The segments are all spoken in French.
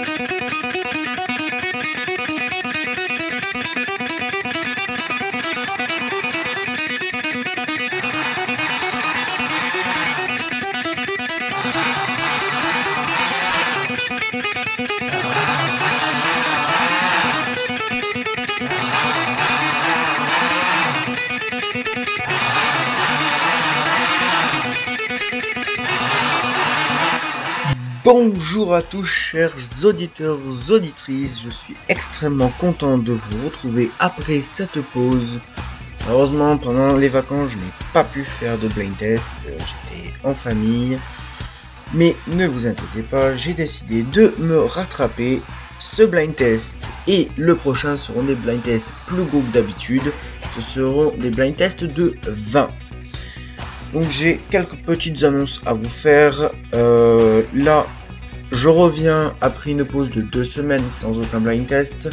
Bonjour à tous chers auditeurs, auditrices, je suis extrêmement content de vous retrouver après cette pause. Malheureusement pendant les vacances je n'ai pas pu faire de blind test, j'étais en famille. Mais ne vous inquiétez pas, j'ai décidé de me rattraper. Ce blind test et le prochain seront des blind tests plus gros que d'habitude, ce seront des blind tests de 20. Donc j'ai quelques petites annonces à vous faire. Là, je reviens après une pause de 2 semaines sans aucun blind test.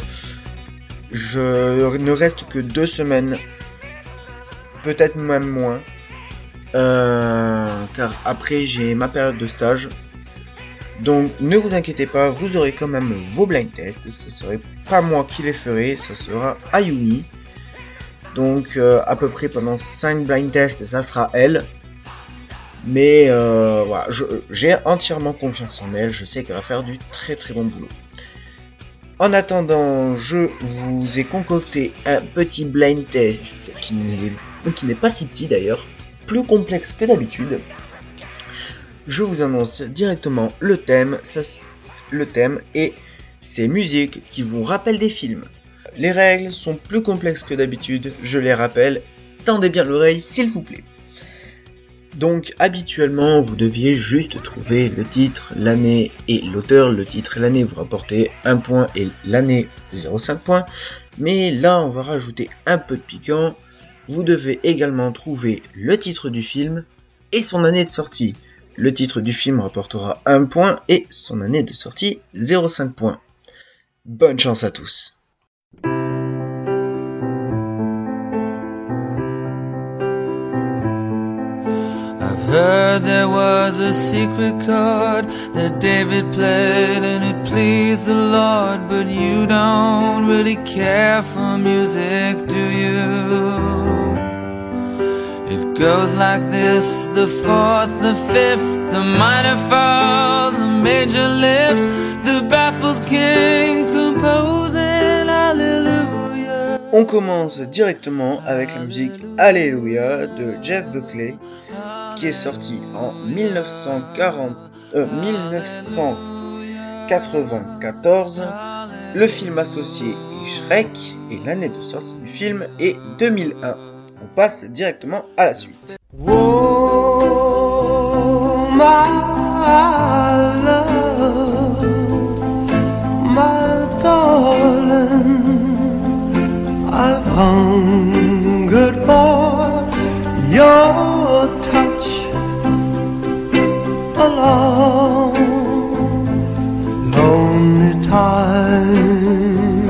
Je ne reste que 2 semaines, peut-être même moins, car après j'ai ma période de stage. Donc ne vous inquiétez pas, vous aurez quand même vos blind tests. Ce ne serait pas moi qui les ferai, ça sera Ayumi. Donc à peu près pendant 5 blind tests, ça sera elle. Mais voilà, j'ai entièrement confiance en elle, je sais qu'elle va faire du très très bon boulot. En attendant, je vous ai concocté un petit blind test qui n'est pas si petit d'ailleurs, plus complexe que d'habitude. Je vous annonce directement le thème et ces musiques qui vous rappellent des films. Les règles sont plus complexes que d'habitude, je les rappelle, tendez bien l'oreille s'il vous plaît. Donc habituellement vous deviez juste trouver le titre, l'année et l'auteur. Le titre et l'année vous rapportez 1 point et l'année 0,5 points. Mais là on va rajouter un peu de piquant. Vous devez également trouver le titre du film et son année de sortie. Le titre du film rapportera 1 point et son année de sortie 0,5 points. Bonne chance à tous. Heard there was a secret chord that David played and it pleased the Lord, but you don't really care for music, do you? It goes like this, the fourth, the fifth, the minor fall, the major lift, the baffled king composing Hallelujah. On commence directement avec la musique Alléluia de Jeff Buckley, qui est sorti en 1994. Le film associé est Shrek et l'année de sortie du film est 2001. On passe directement à la suite. Oh, my love, my darling, I've hungered for your touch a long, lonely time.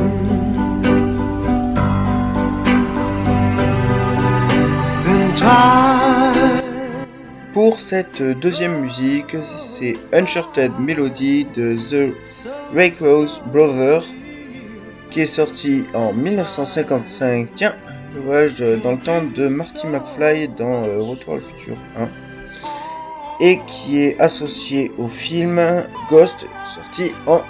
Then time. Pour cette deuxième musique, c'est Uncharted Melody de The Waycross Brothers, qui est sorti en 1955. Tiens, le voyage dans le temps de Marty McFly dans Retour à le futur 1. Et qui est associé au film Ghost, sorti en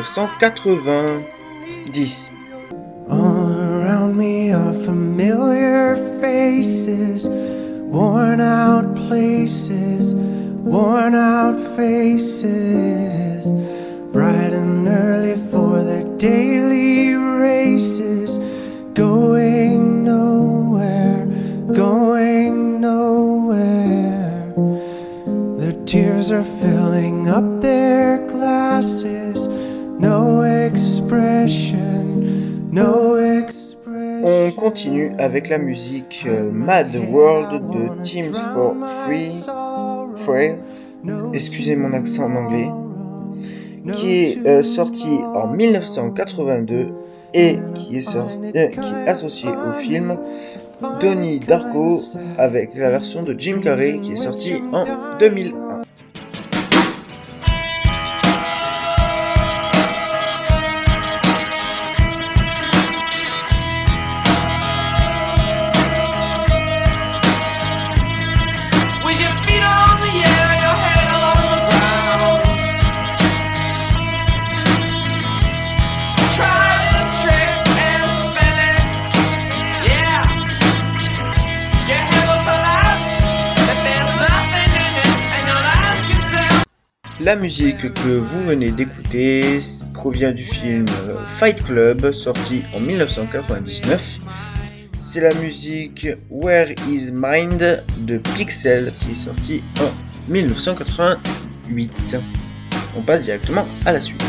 1990. All around me are familiar faces, worn out places, worn out faces, bright and early for their daily races, going nowhere, going nowhere. Their tears are filling up their glasses, no expression, no expression. On continue avec la musique Mad World de Teams for Free, excusez mon accent en anglais, qui est sorti en 1982 et qui est associé au film Donnie Darko avec la version de Jim Carrey qui est sortie en 2001. La musique que vous venez d'écouter provient du film Fight Club, sorti en 1999. C'est la musique Where Is Mind de Pixel qui est sorti en 1988. On passe directement à la suite.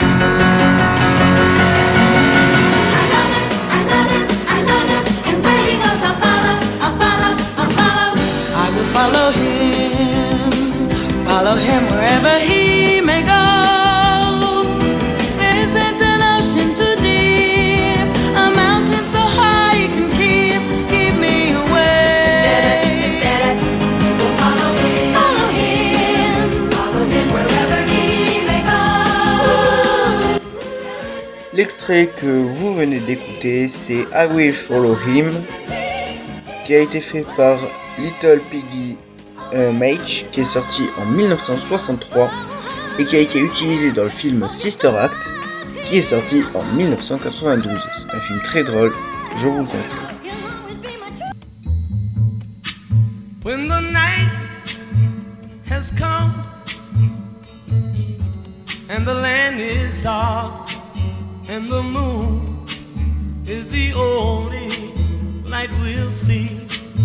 Follow him wherever he may go. Isn't an ocean too deep? A mountain so high you can keep me away. Follow him wherever he may go. L'extrait que vous venez d'écouter, c'est I Will Follow Him, qui a été fait par Little Piggy Mage, qui est sorti en 1963 et qui a été utilisé dans le film Sister Act, qui est sorti en 1992. C'est un film très drôle, je vous le conseille. When the night has come and the land is dark and the moon is the only light we'll see.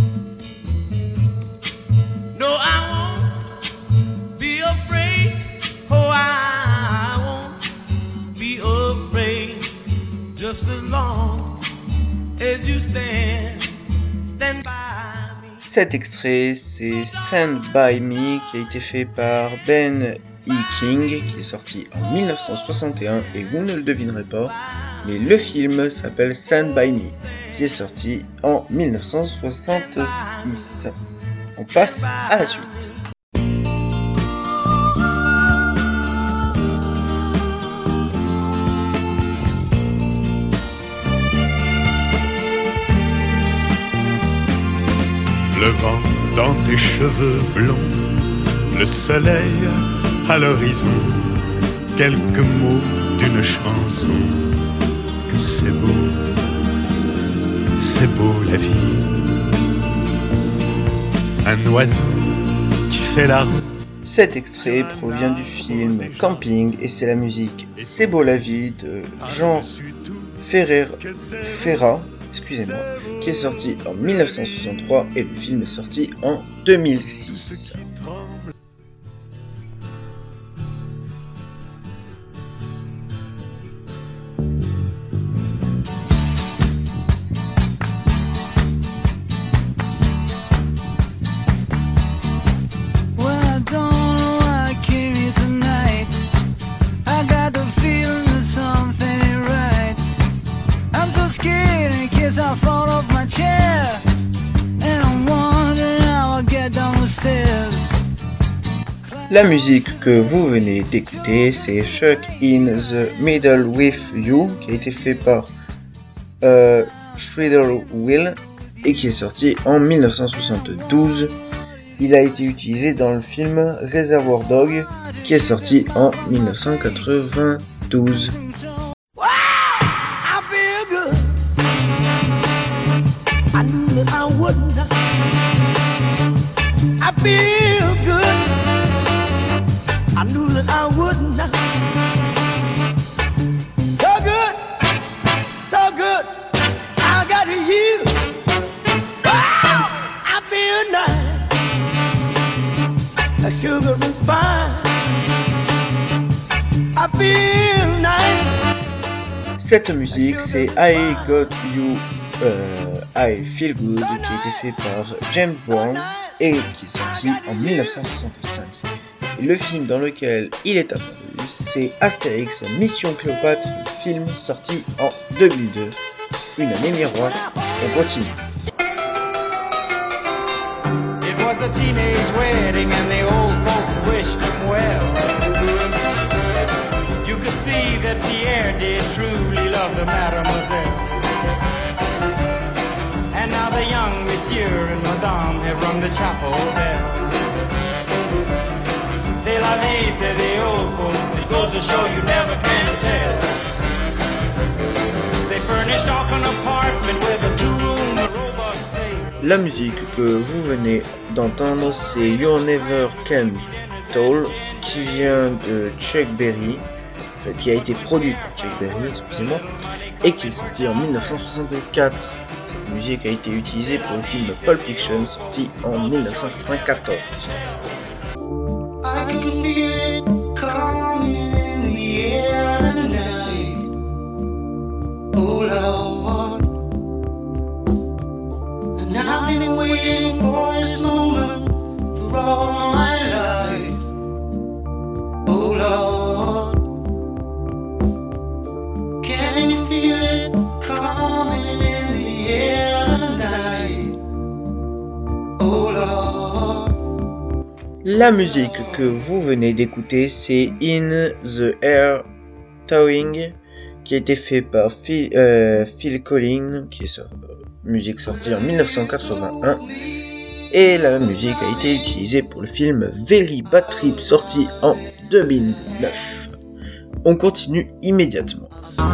No, I won't be afraid. Oh, I won't be afraid. Just as long as you stand by me. Cet extrait, c'est Stand By Me, qui a été fait par Ben E. King, qui est sorti en 1961, et vous ne le devinerez pas, mais le film s'appelle Stand By Me, qui est sorti en 1966. On passe à la suite. Le vent dans tes cheveux blonds, le soleil à l'horizon, quelques mots d'une chanson, que c'est beau la vie. Un oiseau qui fait la route. Cet extrait provient du film Camping et c'est la musique C'est beau la vie de Jean Ferrat, qui est sorti en 1963 et le film est sorti en 2006. La musique que vous venez d'écouter, c'est Stuck in the Middle with You, qui a été fait par Shredder Will et qui est sorti en 1972. Il a été utilisé dans le film Reservoir Dog, qui est sorti en 1992. I knew that I would not. So good, I got you. Wow, I feel nice, a sugar and spice. I feel nice. Cette musique, c'est I Got You, I Feel Good, qui a été fait par James Brown et qui est sorti en 1965. Le film dans lequel il est apparu, c'est Astérix Mission Cléopâtre, film sorti en 2002. Une année miroir, on continue. It was a teenage wedding and the old folks wished him well. You could see that Pierre did truly love the mademoiselle. And now the young monsieur and madame have rung the chapel bell. C'est la vie, say the old folks, it goes to show you never can tell. They furnished off an apartment with a two-room robot safe. La musique que vous venez d'entendre, c'est You're Never Can Tell, qui vient de Chuck Berry, enfin, qui a été produite par Chuck Berry, excusez-moi, et qui est sorti en 1964. Cette musique a été utilisée pour le film Pulp Fiction, sorti en 1994. I can feel it coming in the air tonight. Oh Lord, and I've been waiting for this moment for all my life. Oh Lord, can you feel it coming in the air tonight? Oh Lord. La musique que vous venez d'écouter, c'est In the Air Towing, qui a été fait par Phil Collins, qui est musique sortie en 1981, et la musique a été utilisée pour le film Very Bad Trip, sorti en 2009. On continue immédiatement.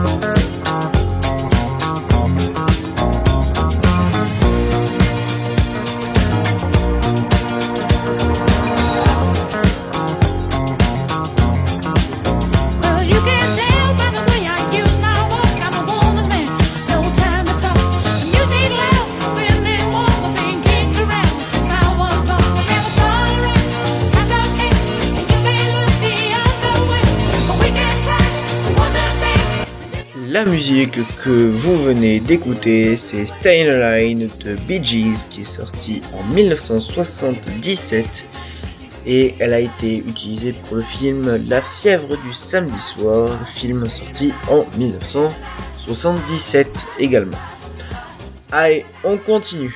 La musique que vous venez d'écouter, c'est Staying Alive de Bee Gees, qui est sorti en 1977 et elle a été utilisée pour le film La fièvre du samedi soir, le film sorti en 1977 également. Allez, on continue.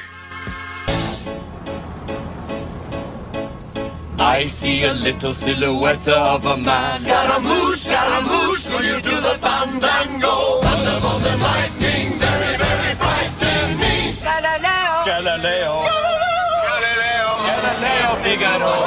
I see a little silhouette of a man. Scaramouche, Scaramouche, will you do the fandango? Thunderbolts and lightning, very, very frightening. Galileo, Galileo, Galileo, Galileo, Figaro.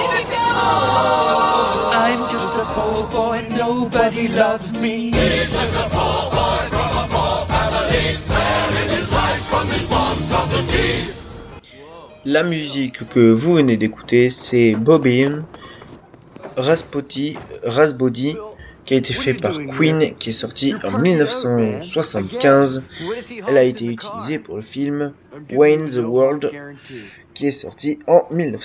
I'm just a poor boy, nobody loves me. He's just a poor boy from a poor family, sparing his life from this monstrosity. La musique que vous venez d'écouter, c'est Bobbin Rasbody, qui a été fait par Queen, qui est sorti en 1975. Elle a été utilisée pour le film Wayne's World, qui est sorti en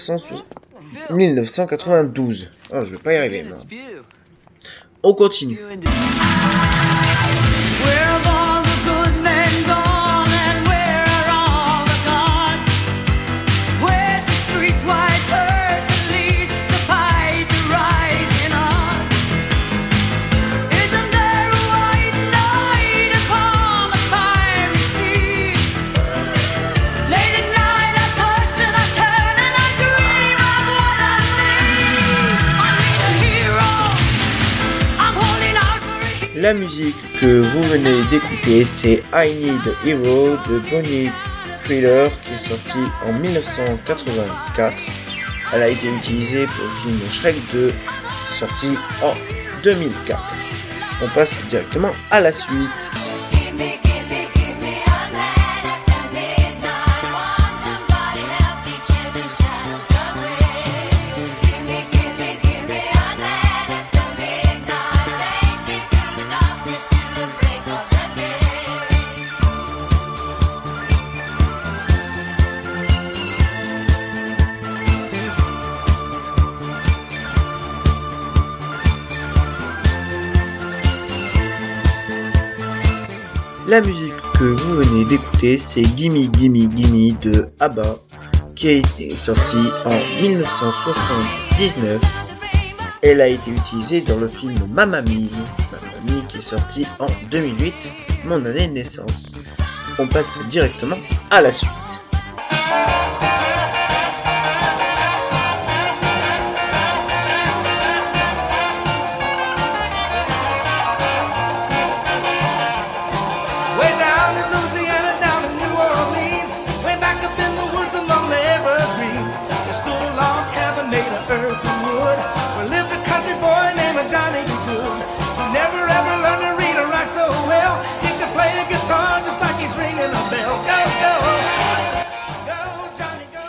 1992. Oh, je vais pas y arriver, moi. On continue. La musique que vous venez d'écouter, c'est I Need a Hero de Bonnie Tyler, qui est sorti en 1984. Elle a été utilisée pour le film Shrek 2, sorti en 2004. On passe directement à la suite. La musique que vous venez d'écouter, c'est Gimme Gimme Gimme de ABBA, qui a été sorti en 1979. Elle a été utilisée dans le film Mamma Mia, qui est sorti en 2008, mon année de naissance. On passe directement à la suite. So well, he can play the guitar just like he's ringing a bell. Go, go.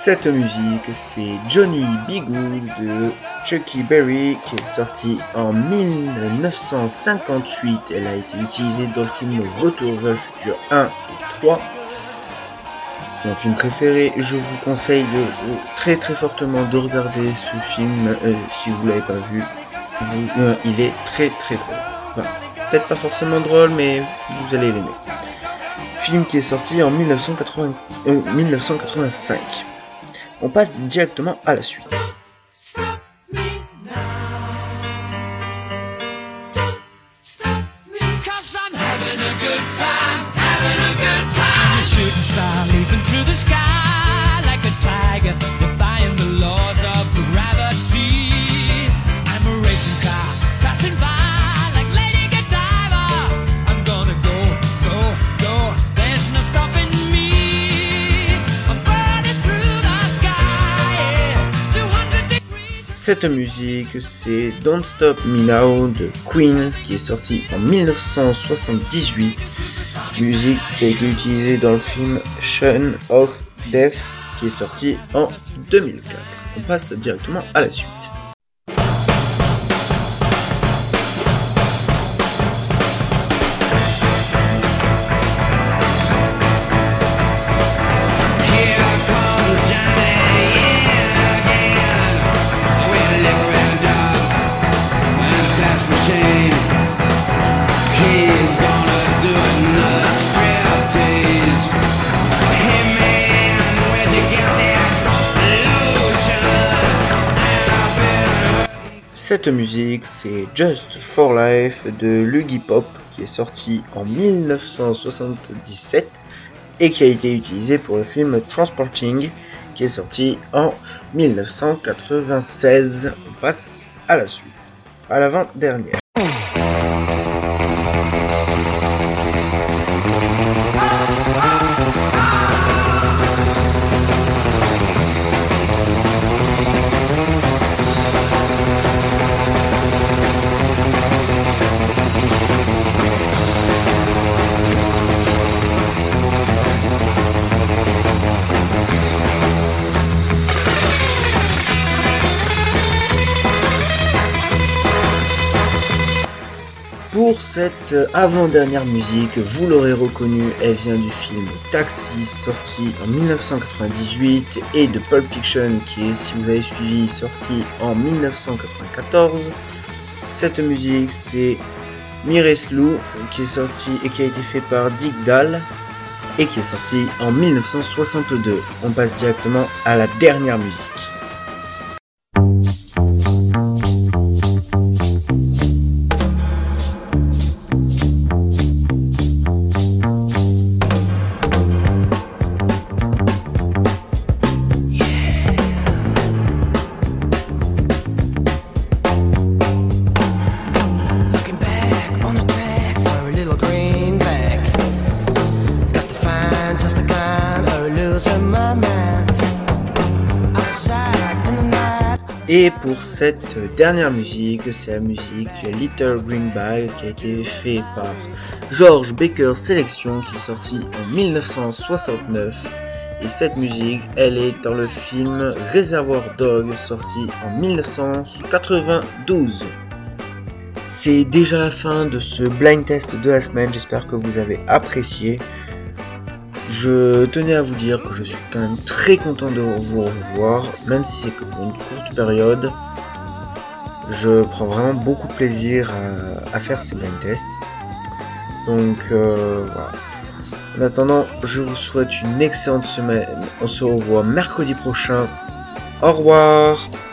Cette musique, c'est Johnny B. Good de Chucky Berry qui est sorti en 1958. Elle a été utilisée dans le film Retour vers le futur 1 et 3. C'est mon film préféré. Je vous conseille très fortement de regarder ce film si vous ne l'avez pas vu. Il est très drôle. Enfin, peut-être pas forcément drôle, mais vous allez l'aimer. Film qui est sorti en 1985. On passe directement à la suite. Cette musique, c'est Don't Stop Me Now de Queen qui est sorti en 1978. Musique qui a été utilisée dans le film Shaun of Death qui est sorti en 2004. On passe directement à la suite. Cette musique, c'est Just for Life de Iggy Pop qui est sorti en 1977 et qui a été utilisé pour le film Transporting qui est sorti en 1996. On passe à la suite, à l'avant-dernière. Pour cette avant-dernière musique, vous l'aurez reconnue, elle vient du film Taxi, sorti en 1998, et de Pulp Fiction, qui est, si vous avez suivi, sorti en 1994. Cette musique, c'est Mireslou, qui est sorti et qui a été fait par Dick Dale, et qui est sorti en 1962. On passe directement à la dernière musique. Et pour cette dernière musique, c'est la musique Little Green Bag qui a été fait par George Baker Selection qui est sorti en 1969. Et cette musique, elle est dans le film Reservoir Dogs sorti en 1992. C'est déjà la fin de ce blind test de la semaine, j'espère que vous avez apprécié. Je tenais à vous dire que je suis quand même très content de vous revoir, même si c'est que pour une courte période. Je prends vraiment beaucoup de plaisir à faire ces blind tests. Donc voilà. En attendant, je vous souhaite une excellente semaine. On se revoit mercredi prochain. Au revoir.